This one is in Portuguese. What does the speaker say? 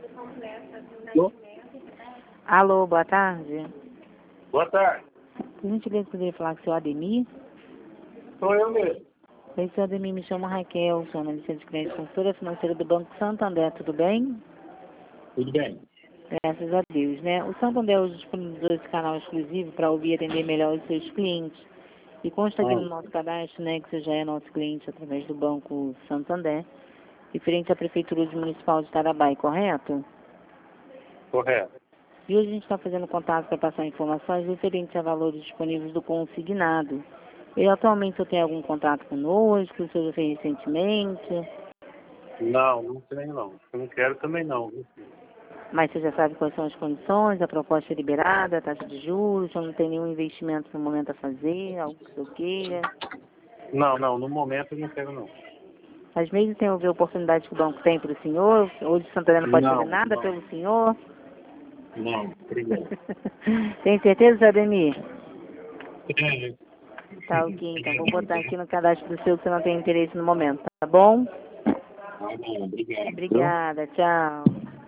Alô? Alô, boa tarde. Boa tarde. Por gentileza, poderia falar com o senhor Ademir? Sou eu mesmo. Oi, senhor Ademir, me chamo Raquel, sou analista de crédito consultora financeira do Banco Santander, tudo bem? Tudo bem? Graças a Deus, né? O Santander hoje disponibilizou esse canal exclusivo para ouvir e atender melhor os seus clientes. E consta aqui no nosso cadastro, né, que você já é nosso cliente através do Banco Santander, referente à Prefeitura Municipal de Tarabai, correto? Correto. E hoje a gente está fazendo contato para passar informações referentes a valores disponíveis do consignado. E atualmente eu tenho algum contrato conosco, o senhor já fez recentemente, Não tenho não. Eu não quero também não. Viu? mas você já sabe quais são as condições, a proposta é liberada, a taxa de juros, ou não tem nenhum investimento no momento a fazer, algo que o senhor queira. Não, no momento eu não quero não. Às vezes tem a ver a oportunidade que o banco tem para o senhor, hoje o Santander não pode fazer nada pelo senhor. Não, obrigado. Tem certeza, Ademir? É, Tá ok, então vou botar aqui no cadastro do seu que você não tem interesse no momento, tá bom? tá bom, obrigado. Obrigada, tchau.